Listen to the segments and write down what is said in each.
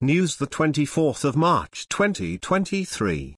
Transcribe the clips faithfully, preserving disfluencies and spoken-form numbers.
News the twenty-fourth of March twenty twenty-three.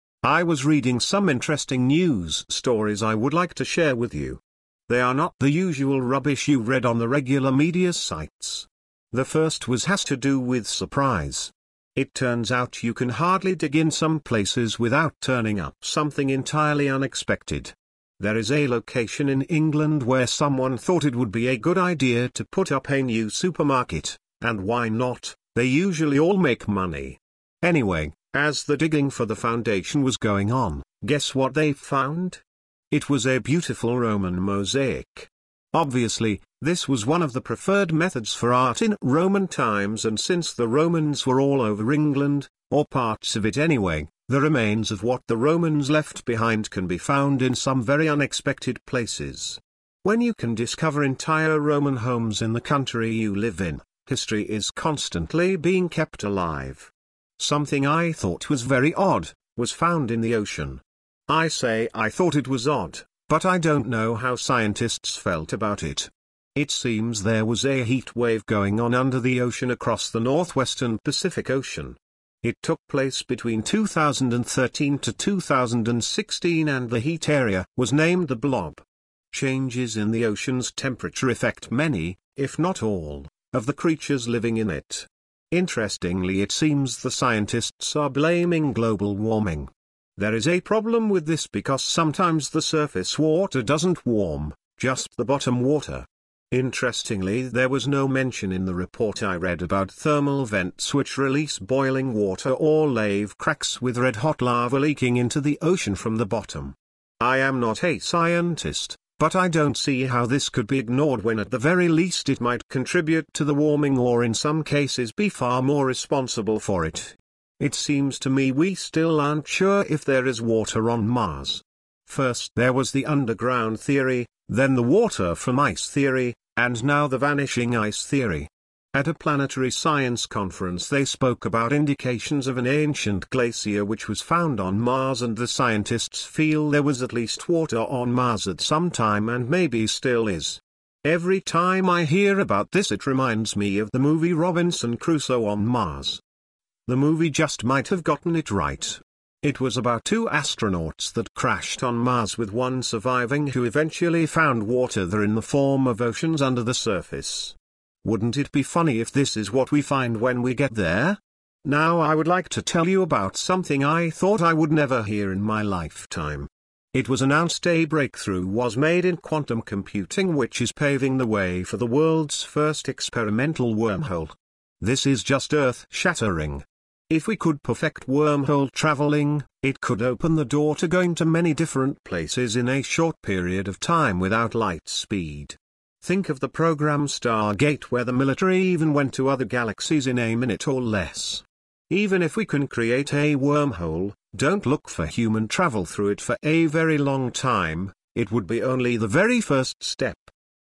I was reading some interesting news stories I would like to share with you. They are not the usual rubbish you read on the regular media sites. The first was has to do with surprise. It turns out you can hardly dig in some places without turning up something entirely unexpected. There is a location in England where someone thought it would be a good idea to put up a new supermarket, and why not? They usually all make money. Anyway, as the digging for the foundation was going on, guess what they found? It was a beautiful Roman mosaic. Obviously, this was one of the preferred methods for art in Roman times, and since the Romans were all over England, or parts of it anyway, the remains of what the Romans left behind can be found in some very unexpected places. When you can discover entire Roman homes in the country you live in, history is constantly being kept alive. Something I thought was very odd was found in the ocean. I say I thought it was odd, but I don't know how scientists felt about it. It seems there was a heat wave going on under the ocean across the northwestern Pacific Ocean. It took place between two thousand thirteen to two thousand sixteen, and the heat area was named the Blob. Changes in the ocean's temperature affect many, if not all, of the creatures living in it. Interestingly, it seems the scientists are blaming global warming. There is a problem with this because sometimes the surface water doesn't warm, just the bottom water. Interestingly, there was no mention in the report I read about thermal vents which release boiling water or lave cracks with red-hot lava leaking into the ocean from the bottom. I am not a scientist, but I don't see how this could be ignored when at the very least it might contribute to the warming, or in some cases be far more responsible for it. It seems to me we still aren't sure if there is water on Mars. First there was the underground theory, then the water from ice theory, and now the vanishing ice theory. At a planetary science conference they spoke about indications of an ancient glacier which was found on Mars, and the scientists feel there was at least water on Mars at some time and maybe still is. Every time I hear about this it reminds me of the movie Robinson Crusoe on Mars. The movie just might have gotten it right. It was about two astronauts that crashed on Mars, with one surviving who eventually found water there in the form of oceans under the surface. Wouldn't it be funny if this is what we find when we get there? Now I would like to tell you about something I thought I would never hear in my lifetime. It was announced a breakthrough was made in quantum computing which is paving the way for the world's first experimental wormhole. This is just earth-shattering. If we could perfect wormhole traveling, it could open the door to going to many different places in a short period of time without light speed. Think of the program Stargate, where the military even went to other galaxies in a minute or less. Even if we can create a wormhole, don't look for human travel through it for a very long time. It would be only the very first step.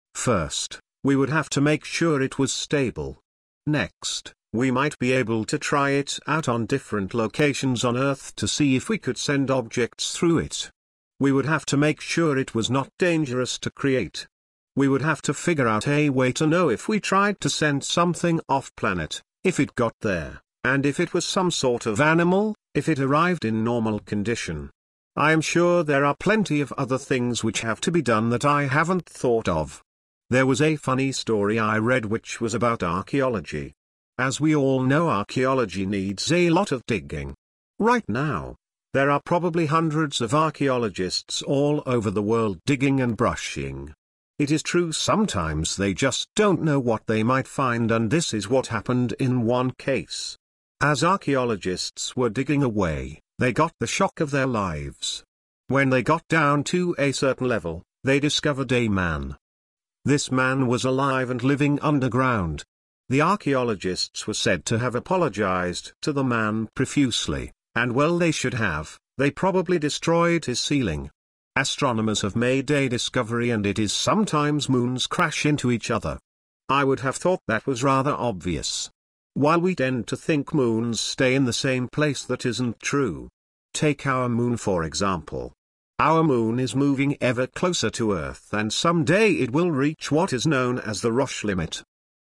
First, we would have to make sure it was stable. Next, we might be able to try it out on different locations on Earth to see if we could send objects through it. We would have to make sure it was not dangerous to create. We would have to figure out a way to know if we tried to send something off-planet, if it got there, and if it was some sort of animal, if it arrived in normal condition. I am sure there are plenty of other things which have to be done that I haven't thought of. There was a funny story I read which was about archaeology. As we all know, archaeology needs a lot of digging. Right now, there are probably hundreds of archaeologists all over the world digging and brushing. It is true sometimes they just don't know what they might find, and this is what happened in one case. As archaeologists were digging away, they got the shock of their lives. When they got down to a certain level, they discovered a man. This man was alive and living underground. The archaeologists were said to have apologized to the man profusely, and well they should have. They probably destroyed his ceiling. Astronomers have made a discovery, and it is sometimes moons crash into each other. I would have thought that was rather obvious. While we tend to think moons stay in the same place, that isn't true. Take our moon for example. Our moon is moving ever closer to Earth, and someday it will reach what is known as the Roche limit.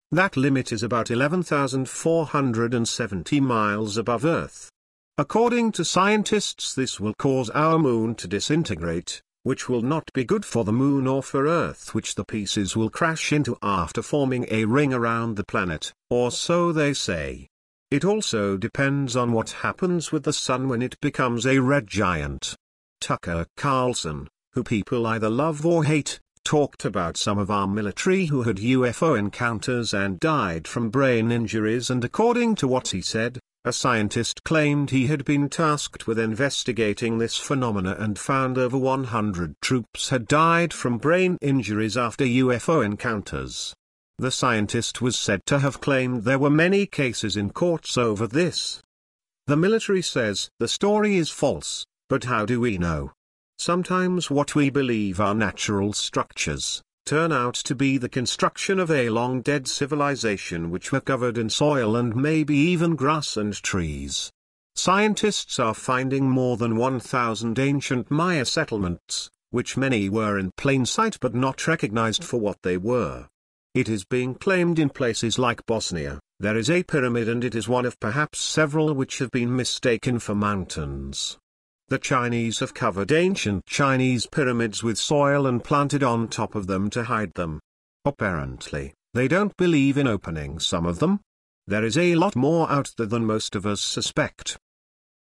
That limit is about eleven thousand four hundred seventy miles above Earth. According to scientists, this will cause our moon to disintegrate, which will not be good for the moon or for Earth, which the pieces will crash into after forming a ring around the planet, or so they say. It also depends on what happens with the sun when it becomes a red giant. Tucker Carlson, who people either love or hate, talked about some of our military who had U F O encounters and died from brain injuries, and according to what he said, a scientist claimed he had been tasked with investigating this phenomena and found over one hundred troops had died from brain injuries after U F O encounters. The scientist was said to have claimed there were many cases in courts over this. The military says the story is false, but how do we know? Sometimes what we believe are natural structures turn out to be the construction of a long-dead civilization which were covered in soil and maybe even grass and trees. Scientists are finding more than one thousand ancient Maya settlements, which many were in plain sight but not recognized for what they were. It is being claimed in places like Bosnia, there is a pyramid, and it is one of perhaps several which have been mistaken for mountains. The Chinese have covered ancient Chinese pyramids with soil and planted on top of them to hide them. Apparently, they don't believe in opening some of them. There is a lot more out there than most of us suspect.